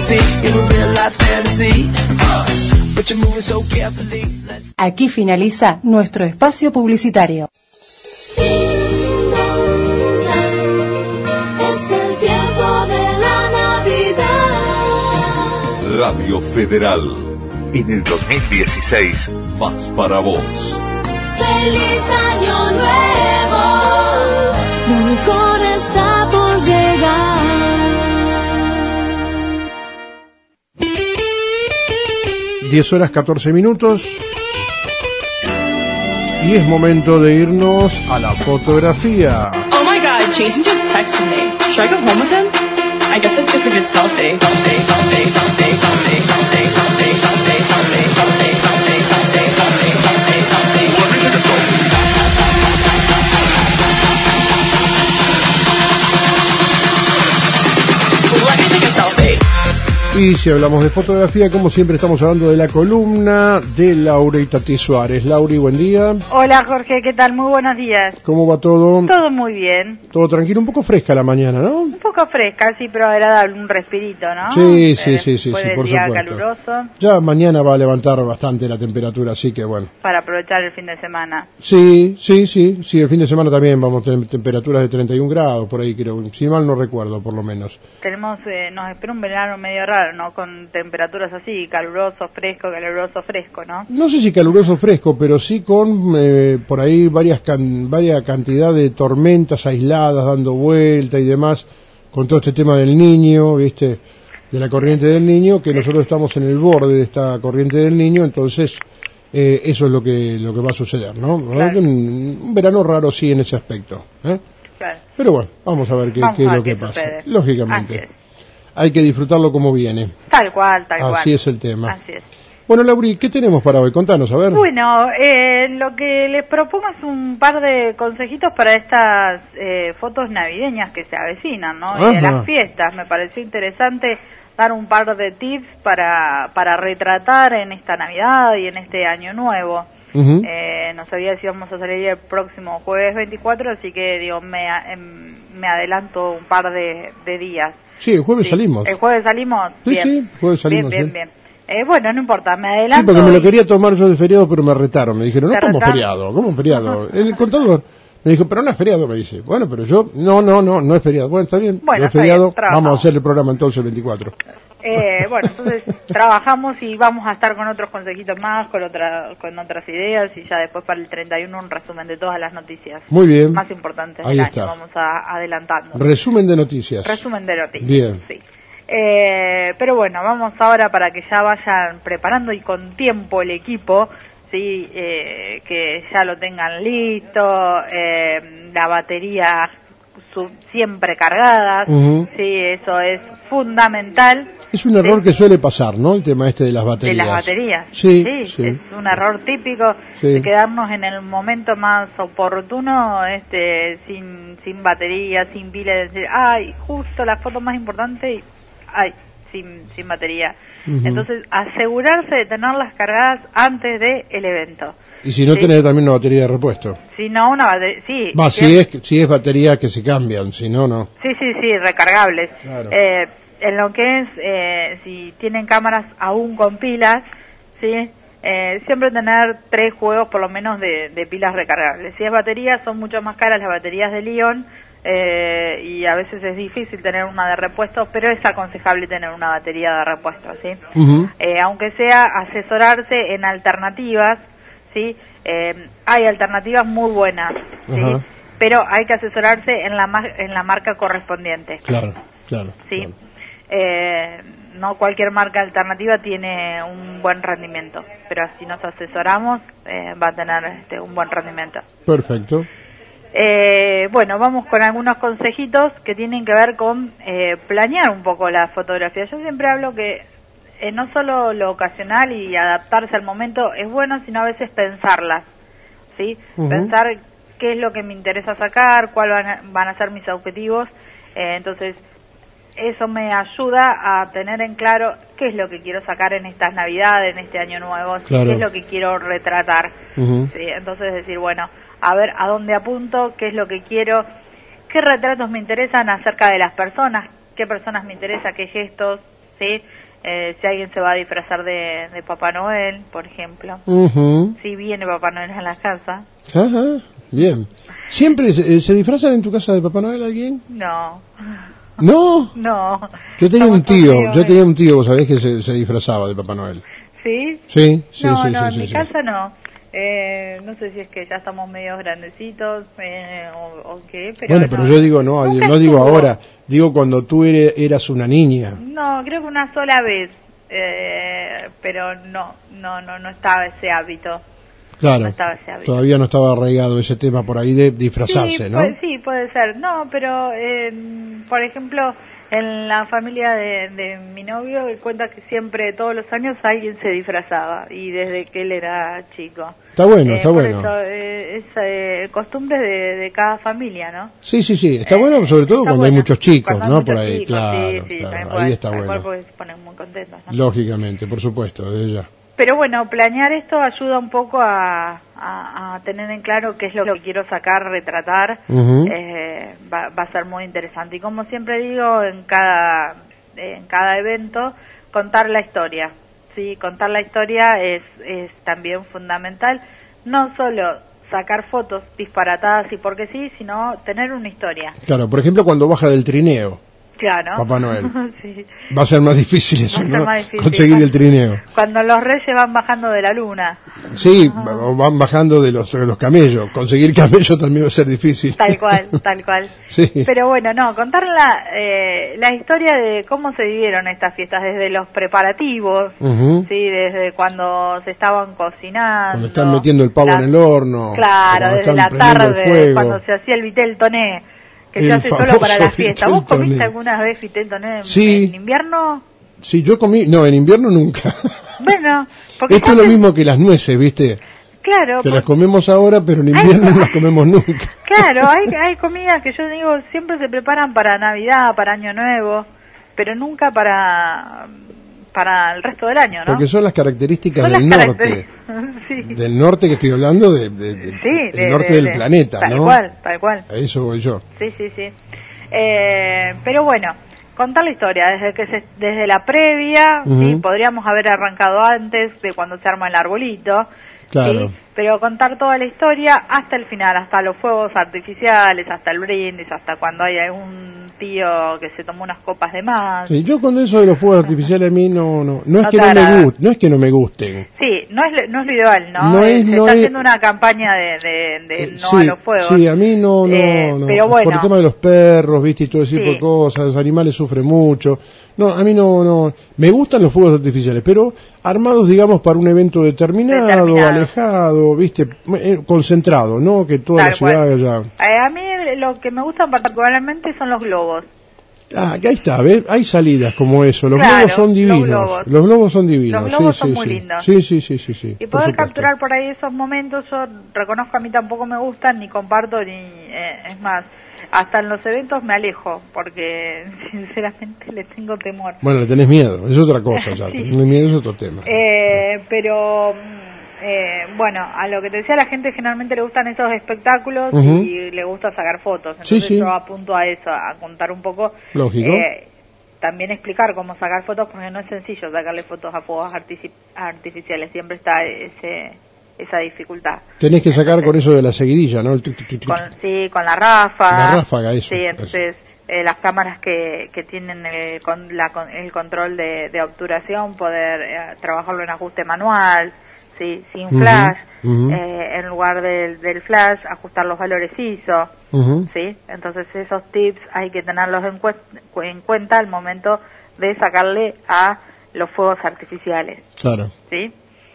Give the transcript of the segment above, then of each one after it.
Aquí finaliza nuestro espacio publicitario. Es el tiempo de la Navidad. Radio Federal. En el 2016, más para vos. ¡Feliz Año Nuevo! Lo mejor está por llegar. 10:14 y es momento de irnos a la fotografía. Oh my God, Jason just texted me. Should I go home with him? I guess I took a good selfie. Y si hablamos de fotografía, como siempre estamos hablando de la columna de Laura Itatí Suárez. Lauri, buen día. Hola Jorge, ¿qué tal? Muy buenos días. ¿Cómo va todo? Todo muy bien. Todo tranquilo, un poco fresca la mañana, ¿no? Un poco fresca, sí, pero agradable, un respirito, ¿no? Sí, por día supuesto. Caluroso. Ya mañana va a levantar bastante la temperatura, así que bueno. Para aprovechar el fin de semana. Sí, el fin de semana también vamos a tener temperaturas de 31 grados, por ahí creo, si mal no recuerdo, por lo menos. Nos espera un verano medio raro, ¿no? Con temperaturas así, caluroso, fresco, ¿no? No sé si caluroso, fresco, pero sí con por ahí varias cantidad de tormentas aisladas dando vuelta y demás, con todo este tema del Niño, ¿viste? De la corriente del Niño, que nosotros estamos en el borde de esta corriente del Niño, entonces eso es lo que va a suceder, ¿no? Claro. Un verano raro sí en ese aspecto, ¿eh? Claro. Pero bueno, vamos a ver qué es lo que pasa. Sucede. Lógicamente. Hay que disfrutarlo como viene. Tal cual. Así es el tema. Así es. Bueno, Lauri, ¿qué tenemos para hoy? Contanos, a ver. Bueno, lo que les propongo es un par de consejitos para estas fotos navideñas que se avecinan, ¿no? Y de las fiestas. Me pareció interesante dar un par de tips para retratar en esta Navidad y en este Año Nuevo. No sabía si vamos a salir el próximo jueves 24, así que digo, me adelanto un par de días. Sí, el jueves salimos. ¿El jueves salimos? Sí, bien. Sí, el jueves salimos. Bien. Bueno, no importa, me adelanto. Sí, porque me lo quería tomar yo de feriado, pero me retaron. Me dijeron, no, ¿cómo feriado? ¿Cómo feriado? El contador me dijo, pero no es feriado, me dice. Bueno, pero yo, no es feriado. Bueno, está bien, bueno, no es feriado, vamos a hacer el programa entonces el 24. Bueno, entonces trabajamos y vamos a estar con otros consejitos más, con otras ideas y ya después para el 31 un resumen de todas las noticias. Muy bien. Más importantes Ahí del está. año, vamos adelantando. Resumen de noticias. Bien. Sí. Pero bueno, vamos ahora para que ya vayan preparando y con tiempo el equipo, sí, que ya lo tengan listo, la batería siempre cargadas, sí, eso es fundamental. Es un error que suele pasar, ¿no? El tema este de las baterías. De las baterías, sí. Es un error típico de quedarnos en el momento más oportuno, sin batería, sin pila, decir, ay, justo la foto más importante y, ay, sin batería. Entonces, asegurarse de tenerlas cargadas antes del evento. Y si no tenés también una batería de repuesto. Si no, una batería, sí. Si es batería que se cambian, si no, no. Sí, recargables. Claro. En lo que es, si tienen cámaras aún con pilas, sí, siempre tener 3 juegos por lo menos de pilas recargables. Si es batería, son mucho más caras las baterías de Li-ion, y a veces es difícil tener una de repuesto, pero es aconsejable tener una batería de repuesto, ¿sí? Aunque sea asesorarse en alternativas, ¿sí? Hay alternativas muy buenas, ¿sí? Pero hay que asesorarse en la marca correspondiente. Claro. ¿Sí? Claro. No cualquier marca alternativa tiene un buen rendimiento, pero si nos asesoramos va a tener un buen rendimiento. Perfecto. Bueno, vamos con algunos consejitos que tienen que ver con planear un poco la fotografía. Yo siempre hablo que no solo lo ocasional y adaptarse al momento es bueno, sino a veces pensarlas, ¿sí? Pensar qué es lo que me interesa sacar, cuáles van a ser mis objetivos. Entonces, eso me ayuda a tener en claro qué es lo que quiero sacar en estas Navidades, en este Año Nuevo, claro. Qué es lo que quiero retratar. ¿Sí? Entonces, decir, bueno, a ver a dónde apunto, qué es lo que quiero, qué retratos me interesan acerca de las personas, qué personas me interesa, qué gestos, ¿sí? Si alguien se va a disfrazar de Papá Noel, por ejemplo. Si viene Papá Noel a la casa. Ajá, bien. ¿Siempre se disfrazan en tu casa de Papá Noel alguien? No. ¿No? No. Yo tenía Somos un tío, todos vos sabés, que se disfrazaba de Papá Noel. ¿Sí? Sí, No, sí, en sí, mi sí. casa no. No sé si es que ya estamos medio grandecitos o qué, pero Bueno, pero no. yo digo, no Nunca digo estuvo. ahora, digo cuando tú eras una niña. No, creo que una sola vez, pero no estaba ese hábito. Claro, No estaba ese hábito. todavía no estaba arraigado ese tema por ahí de disfrazarse, Sí, ¿no? sí, puede ser. No, pero, por ejemplo, en la familia de mi novio, él cuenta que siempre, todos los años, alguien se disfrazaba, y desde que él era chico. Está bueno, está por bueno. Eso, es costumbre de cada familia, ¿no? Sí, está bueno, sobre todo Está cuando bueno. hay muchos chicos, Cuando hay ¿no? muchos Por ahí, chicos, claro, sí, claro, también ahí puede- está tal cual, bueno. porque se ponen muy contentos, ¿no? Lógicamente, por supuesto, desde ya. Pero bueno, planear esto ayuda un poco a tener en claro qué es lo que quiero sacar, retratar. Ujú. Va a ser muy interesante. Y como siempre digo, en cada evento, contar la historia. Sí, contar la historia es también fundamental. No solo sacar fotos disparatadas y porque sí, sino tener una historia. Claro, por ejemplo, cuando baja del trineo, Claro. Papá Noel. Sí. va a ser más difícil eso, Va a ser ¿no? más difícil. Conseguir el trineo. Cuando los reyes van bajando de la luna. Sí, van bajando de los camellos. Conseguir camellos también va a ser difícil. Tal cual, tal cual. Sí. Pero bueno, no, contar la historia de cómo se vivieron estas fiestas, desde los preparativos, Ujú. sí, desde cuando se estaban cocinando. Cuando están metiendo el pavo en el horno. Claro, cuando desde están la prendiendo el tarde, fuego. cuando se hacía el vitel toné, que El se hace solo famoso para la fiesta. ¿Vos vitel comiste toné. alguna vez vitel toné Sí. en invierno? Sí, yo comí, no, en invierno nunca. Bueno, porque Esto es lo mismo que las nueces, ¿viste? Claro, Que las porque- comemos ahora, pero en invierno no las comemos nunca. Claro, hay comidas que yo digo siempre se preparan para Navidad, para Año Nuevo, pero nunca para el resto del año, ¿no? Porque son las características Son del las norte. sí. Del norte que estoy hablando, Sí, del norte del planeta, tal ¿no? Tal cual. A eso voy yo. Sí. Pero bueno, contar la historia desde la previa, Ujú. sí, podríamos haber arrancado antes de cuando se arma el arbolito, Claro. ¿sí? Pero contar toda la historia hasta el final, hasta los fuegos artificiales, hasta el brindis, hasta cuando hay algún tío que se tomó unas copas de más. Sí, yo con eso de los fuegos artificiales a mí no es que te agrada. no es que no me gusten. Sí, no es lo ideal, ¿no? No Se es- no está es- haciendo una campaña de no sí, a los fuegos. sí, a mí no. Pero bueno. Por el tema de los perros, viste, y todo ese tipo Sí. de cosas, los animales sufren mucho. No, a mí no. Me gustan los fuegos artificiales, pero armados, digamos, para un evento determinado, alejado, viste, concentrado, ¿no? Que toda Tal la ciudad cual. haya... A mí lo que me gustan particularmente son los globos. Ah, que ahí está, ¿ves? Hay salidas como eso. Los Claro, globos son los divinos. globos. Los globos son divinos. Los globos sí, son sí, muy sí. lindos. Sí. Y por poder supuesto. capturar por ahí esos momentos, yo reconozco a mí tampoco me gustan, ni comparto, ni es más, hasta en los eventos me alejo, porque sinceramente les tengo temor. Bueno, le tenés miedo, es otra cosa ya. Sí. Tener miedo es otro tema. Pero bueno, a lo que te decía, a la gente generalmente le gustan esos espectáculos Ujú. y le gusta sacar fotos. Sí, Entonces sí. yo apunto a eso, a contar un poco. Lógico. También explicar cómo sacar fotos, porque no es sencillo sacarle fotos a fuegos artificiales. Siempre está esa dificultad. Tenés que sacar con eso de la seguidilla, ¿no? El tuc, tuc, tuc, tuc. Con la ráfaga. La ráfaga, eso, Sí, entonces las cámaras que tienen el control de obturación, poder trabajarlo en ajuste manual, ¿sí? Sin Ujú, flash, ujú. en lugar del flash, ajustar los valores ISO, Ujú. ¿sí? Entonces esos tips hay que tenerlos en cuenta al momento de sacarle a los fuegos artificiales, Claro. ¿sí?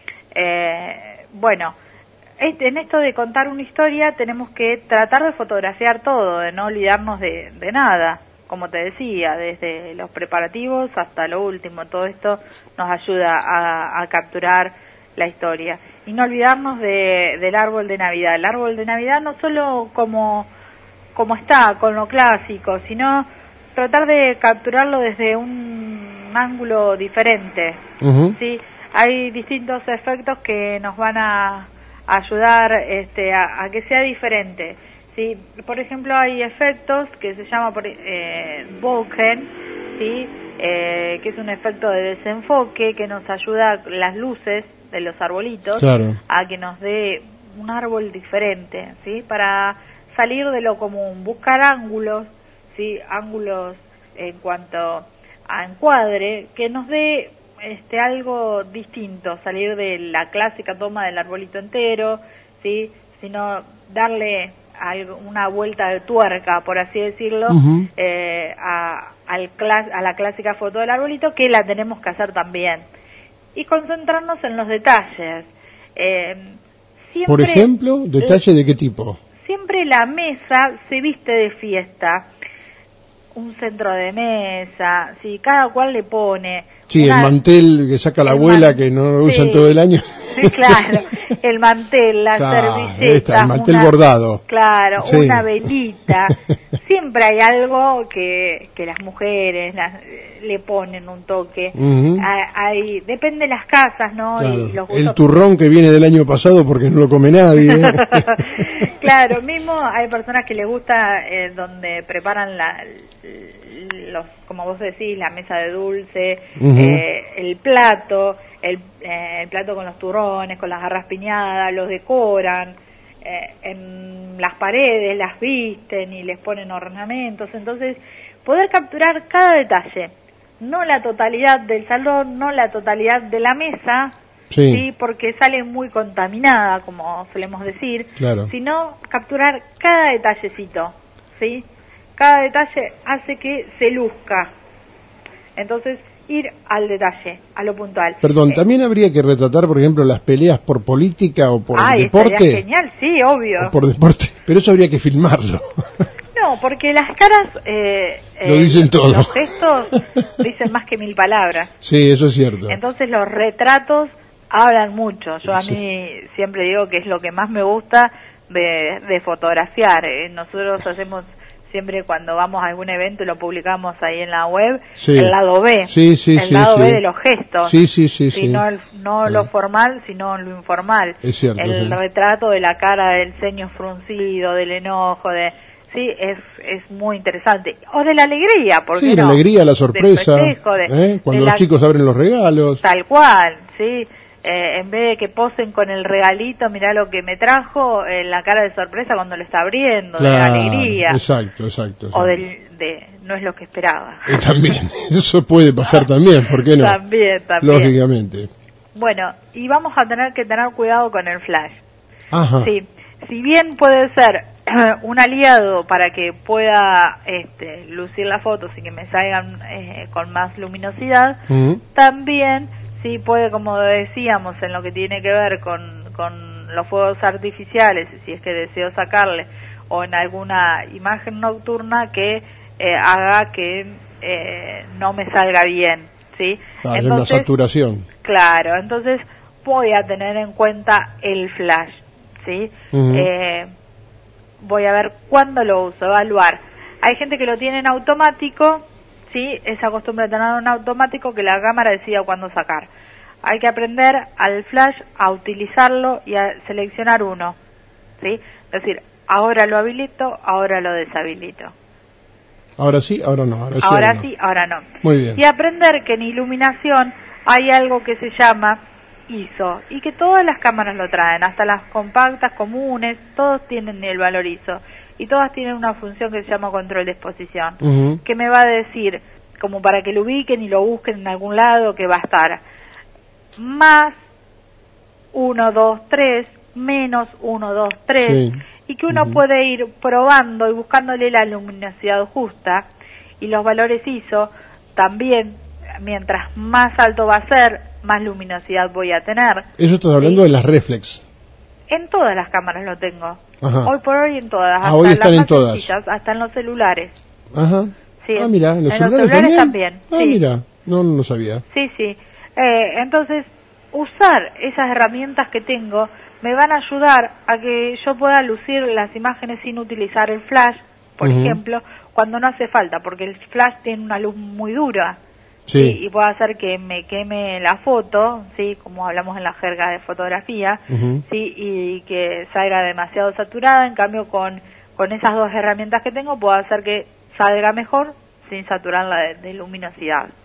Bueno, en esto de contar una historia tenemos que tratar de fotografiar todo, de no olvidarnos de nada, como te decía, desde los preparativos hasta lo último. Todo esto nos ayuda a capturar la historia. Y no olvidarnos del árbol de Navidad. El árbol de Navidad no solo como está, con lo clásico, sino tratar de capturarlo desde un ángulo diferente. Ujú. ¿Sí? Hay distintos efectos que nos van a ayudar a que sea diferente. ¿Sí? Por ejemplo, hay efectos que se llama bokeh, ¿sí? que es un efecto de desenfoque que nos ayuda las luces de los arbolitos Claro. a que nos dé un árbol diferente, ¿sí? Para salir de lo común, buscar ángulos, ¿sí? Ángulos en cuanto a encuadre que nos dé algo distinto, salir de la clásica toma del arbolito entero, ¿sí? Sino darle una vuelta de tuerca, por así decirlo, Ujú. a la clásica foto del arbolito, que la tenemos que hacer también. Y concentrarnos en los detalles. Siempre, Por ejemplo, ¿detalle de qué tipo? siempre la mesa se viste de fiesta. Un centro de mesa, sí, cada cual le pone... Sí, el mantel que saca la abuela, que no lo usan sí, todo el año. sí, claro, el mantel, la Claro, servilleta, el mantel bordado. Claro, Sí. una velita. Siempre hay algo que las mujeres le ponen un toque. Ujú. Depende de las casas, ¿no? Claro. Y los El gustos. turrón que viene del año pasado porque no lo come nadie. Claro, mismo hay personas que les gusta donde preparan como vos decís, la mesa de dulce, Ujú. el plato con los turrones, con las garras piñadas, los decoran, en las paredes las visten y les ponen ornamentos. Entonces, poder capturar cada detalle, no la totalidad del salón, no la totalidad de la mesa, Sí. ¿sí? Porque sale muy contaminada, como solemos decir, Claro. sino capturar cada detallecito, ¿sí? Cada detalle hace que se luzca. Entonces, ir al detalle, a lo puntual. Perdón, ¿también habría que retratar, por ejemplo, las peleas por política o por Estaría deporte? genial, sí, obvio. O por deporte, pero eso habría que filmarlo. No, porque las caras... Lo dicen todo. Los gestos dicen más que 1000 palabras. Sí, eso es cierto. Entonces los retratos hablan mucho. Yo a Sí. mí siempre digo que es lo que más me gusta de fotografiar. Nosotros hacemos siempre cuando vamos a algún evento y lo publicamos ahí en la web, Sí. el lado B. Sí, sí, el sí, lado sí. B de los gestos. Sí, sí, sí, sí. No lo formal, sino lo informal. Es cierto, El sí. retrato de la cara, del ceño fruncido, del enojo, sí, es muy interesante. O de la alegría, porque Sí, la alegría, la sorpresa, Del festejo, cuando de los chicos abren los regalos. Tal cual, sí. En vez de que posen con el regalito, mirá lo que me trajo, la cara de sorpresa cuando lo está abriendo, de la alegría. Exacto. O no es lo que esperaba. También, eso puede pasar también, ¿por qué no? También. Lógicamente. Bueno, y vamos a tener que tener cuidado con el flash. Ajá. Sí, si bien puede ser un aliado para que pueda lucir las fotos y que me salgan con más luminosidad, Ujú. también sí puede, como decíamos, en lo que tiene que ver con los fuegos artificiales, si es que deseo sacarle, o en alguna imagen nocturna que haga que no me salga bien, ¿sí? Ah, es la saturación. Claro, entonces voy a tener en cuenta el flash, ¿sí? Ujú. Voy a ver cuándo lo uso, evaluar. Hay gente que lo tiene en automático, ¿sí? Esa costumbre de tener un automático que la cámara decida cuándo sacar. Hay que aprender al flash a utilizarlo y a seleccionar uno, ¿sí? Es decir, ahora lo habilito, ahora lo deshabilito. Ahora sí, ahora no. Ahora no. sí, ahora no. Muy bien. Y aprender que en iluminación hay algo que se llama ISO y que todas las cámaras lo traen, hasta las compactas, comunes, todos tienen el valor ISO y todas tienen una función que se llama control de exposición, Ujú. que me va a decir, como para que lo ubiquen y lo busquen en algún lado, que va a estar más 1, 2, 3, menos 1, 2, 3, Sí. y que uno puede ir probando y buscándole la luminosidad justa y los valores ISO también, mientras más alto va a ser, más luminosidad voy a tener. Eso estás hablando Sí. de las reflex. En todas las cámaras lo tengo. Ajá. Hoy por hoy en todas. Ah, hoy hasta están las en más todas. sencillas, hasta en los celulares. Ajá. Sí, Ah, mira, ¿en los en los celulares celulares también? también, Ah, sí. mira, no lo sabía. Sí, sí. Entonces, usar esas herramientas que tengo me van a ayudar a que yo pueda lucir las imágenes sin utilizar el flash, por Ujú. ejemplo, cuando no hace falta, porque el flash tiene una luz muy dura. Sí. Y puede hacer que me queme la foto, sí, como hablamos en la jerga de fotografía, Ujú. sí, y que salga demasiado saturada. En cambio, con esas dos herramientas que tengo, puedo hacer que salga mejor sin saturarla de luminosidad.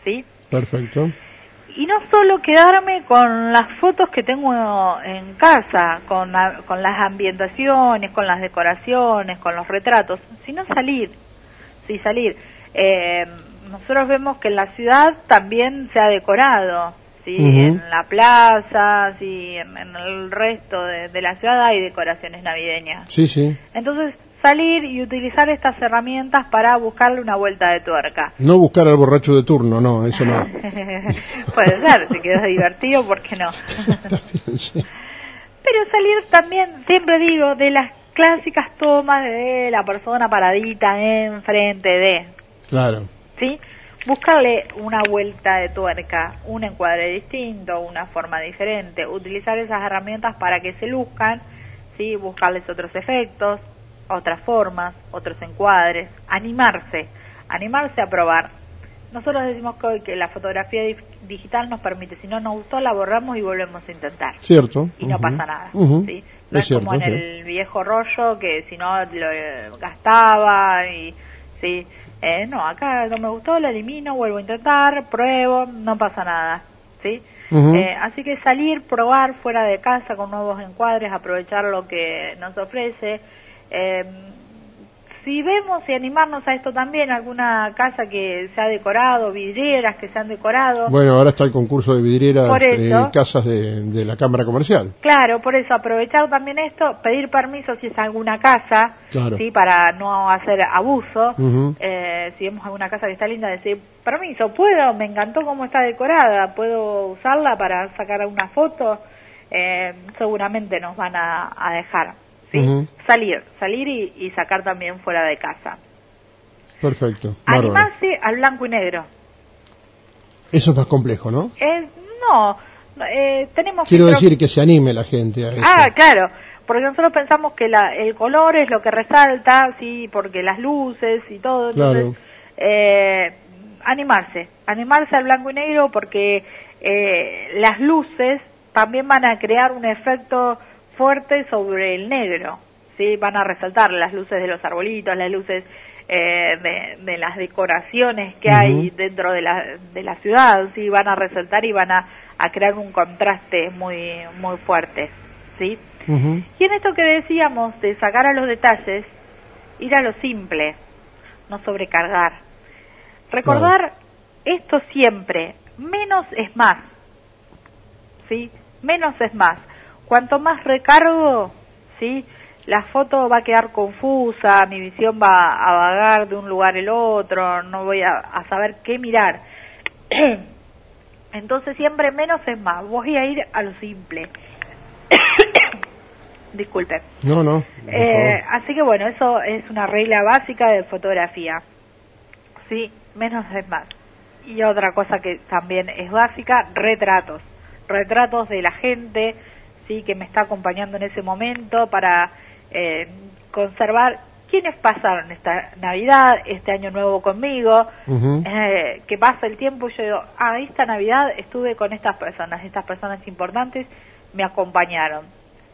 ¿sí? Perfecto. Y no solo quedarme con las fotos que tengo en casa, con las ambientaciones, con las decoraciones, con los retratos, sino salir, sí, salir. Nosotros vemos que en la ciudad también se ha decorado, sí, en la plaza, sí, en el resto de la ciudad hay decoraciones navideñas. Sí, sí. Entonces, salir y utilizar estas herramientas para buscarle una vuelta de tuerca. No buscar al borracho de turno, no, eso no. Puede ser, si quedas divertido, ¿por qué no? También, sí. Pero salir también, siempre digo, de las clásicas tomas de la persona paradita enfrente de, Claro. ¿sí? Buscarle una vuelta de tuerca, un encuadre distinto, una forma diferente, utilizar esas herramientas para que se luzcan, ¿sí? Buscarles otros efectos, otras formas, otros encuadres, animarse a probar. Nosotros decimos que hoy que la fotografía digital nos permite, si no nos gustó la borramos y volvemos a intentar. Cierto. Y no pasa nada, ¿sí? No Es es cierto, como en sí. el viejo rollo que si no lo gastaba y sí, no, acá no me gustó, lo elimino, vuelvo a intentar, pruebo, no pasa nada, ¿sí? Así que salir, probar fuera de casa con nuevos encuadres, aprovechar lo que nos ofrece. Si vemos y animarnos a esto también, alguna casa que se ha decorado, vidrieras que se han decorado. Bueno, ahora está el concurso de vidrieras, Por eso. casas de la Cámara Comercial. Claro, por eso aprovechar también esto, pedir permiso si es alguna casa, Claro. sí, para no hacer abuso. Ujú. Si vemos alguna casa que está linda, decir, permiso, ¿puedo? Me encantó cómo está decorada, ¿puedo usarla para sacar una foto? Seguramente nos van a dejar. ¿sí? Ujú. Salir y sacar también fuera de casa. Perfecto. Bárbaro. Animarse al blanco y negro. Eso es más complejo, ¿no? No, tenemos Quiero que decir que se anime la gente a eso. claro, porque nosotros pensamos que el color es lo que resalta, sí, porque las luces y todo, entonces animarse al blanco y negro porque las luces también van a crear un efecto fuerte sobre el negro, sí, van a resaltar las luces de los arbolitos, las luces de las decoraciones que hay dentro de la ciudad, sí, van a resaltar y van a crear un contraste muy muy fuerte, sí. Y en esto que decíamos de sacar a los detalles, ir a lo simple, no sobrecargar, recordar esto siempre, menos es más, sí, menos es más. Cuanto más recargo, sí, la foto va a quedar confusa, mi visión va a vagar de un lugar al otro, no voy a saber qué mirar. Entonces siempre menos es más, voy a ir a lo simple. Disculpe. No. Así que bueno, eso es una regla básica de fotografía. Sí, menos es más. Y otra cosa que también es básica, retratos. Retratos de la gente, sí, que me está acompañando en ese momento para conservar quiénes pasaron esta Navidad, este Año Nuevo conmigo, que pasa el tiempo y yo digo, esta Navidad estuve con estas personas importantes me acompañaron.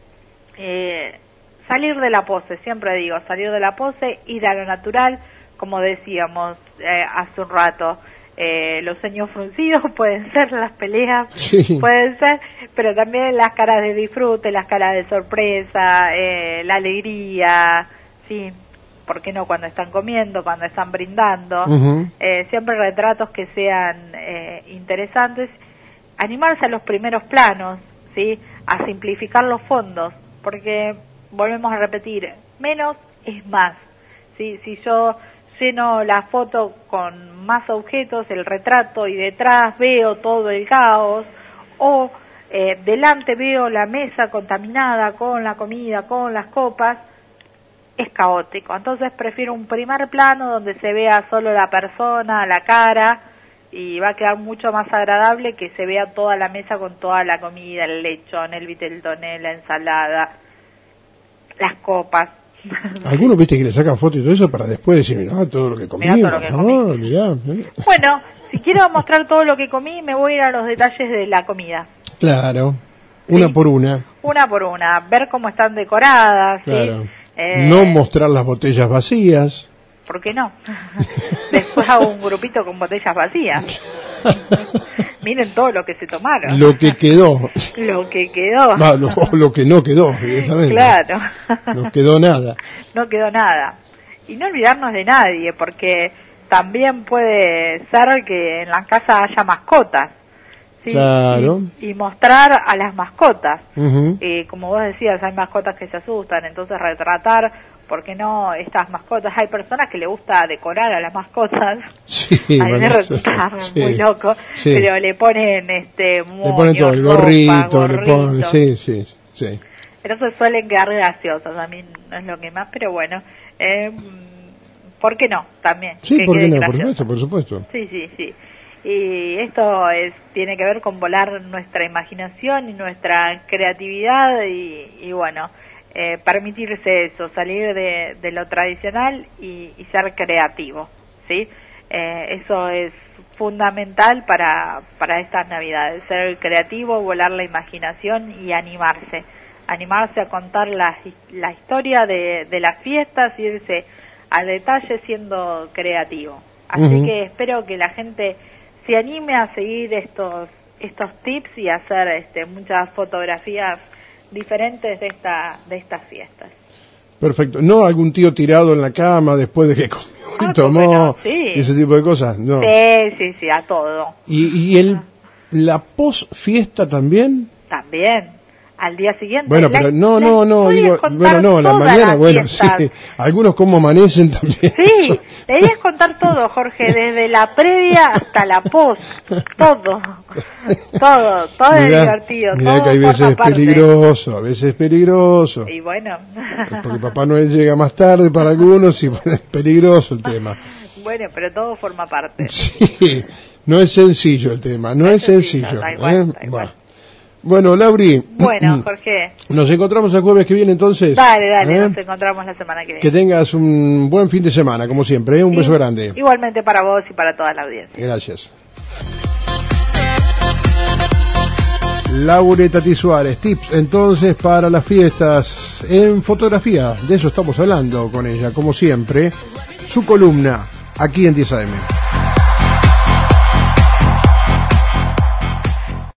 Salir de la pose, siempre digo, salir de la pose, ir a lo natural, como decíamos hace un rato. Los ceños fruncidos pueden ser las peleas, Sí. pueden ser, pero también las caras de disfrute, las caras de sorpresa, la alegría, sí, ¿por qué no? Cuando están comiendo, cuando están brindando, siempre retratos que sean interesantes, animarse a los primeros planos, sí, a simplificar los fondos, porque volvemos a repetir, menos es más, sí, si yo lleno la foto con más objetos, el retrato, y detrás veo todo el caos, o delante veo la mesa contaminada con la comida, con las copas, es caótico. Entonces prefiero un primer plano donde se vea solo la persona, la cara, y va a quedar mucho más agradable que se vea toda la mesa con toda la comida, el lechón, el viteltoné, la ensalada, las copas. Algunos, viste, que le sacan fotos y todo eso para después decir, mirá todo lo que comí. Mirá todo lo que comí. Mirá. Bueno, si quiero mostrar todo lo que comí, me voy a ir a los detalles de la comida. Claro, una Sí. por una. Una por una, ver cómo están decoradas, ¿sí? Claro. No mostrar las botellas vacías. ¿Por qué no? Después hago un grupito con botellas vacías. Miren todo lo que se tomaron. Lo que quedó. Lo que quedó. Va, lo que no quedó, evidentemente. Claro. No quedó nada. No quedó nada. Y no olvidarnos de nadie, porque también puede ser que en la casa haya mascotas. ¿Sí? Claro. Y mostrar a las mascotas. Ujú. Como vos decías, hay mascotas que se asustan, entonces retratar, ¿por qué no estas mascotas? Hay personas que le gusta decorar a las mascotas. Sí, A mí me resulta muy loco, sí. pero le ponen Le ponen todo, el gorrito, le ponen, sí. Entonces suelen quedar graciosos, a mí no es lo que más, pero bueno, ¿por qué no? También. Sí, que ¿por qué quede no? gracioso. Por supuesto. Sí. Y esto tiene que ver con volar nuestra imaginación y nuestra creatividad y bueno, permitirse eso, salir de lo tradicional y ser creativo, ¿sí? Eso es fundamental para estas Navidades, ser creativo, volar la imaginación y animarse a contar la historia de las fiestas, irse al detalle siendo creativo. Así que espero que la gente se anime a seguir estos tips y hacer muchas fotografías diferentes de estas fiestas. Perfecto. ¿No algún tío tirado en la cama después de que comió y tomó? No, sí. Ese tipo de cosas, no. Sí, a todo. ¿Y la post-fiesta también? También. Al día siguiente. Bueno, pero no, digo, la mañana, bueno, sí, algunos como amanecen también. Sí, deberías contar todo, Jorge, desde la previa hasta la post, todo es divertido. Mirá todo que hay veces a veces peligroso. Y bueno. Porque Papá Noel llega más tarde para algunos y es peligroso el tema. Bueno, pero todo forma parte. Sí, no es sencillo el tema, no es sencillo. Da igual. Bueno, Lauri. Bueno, Jorge. Nos encontramos el jueves que viene entonces. Dale, nos encontramos la semana que viene. Que tengas un buen fin de semana, como siempre. Un beso grande. Igualmente para vos y para toda la audiencia. Gracias. Laure Tati Suárez, tips entonces para las fiestas en fotografía. De eso estamos hablando con ella, como siempre. Su columna, aquí en 10 AM.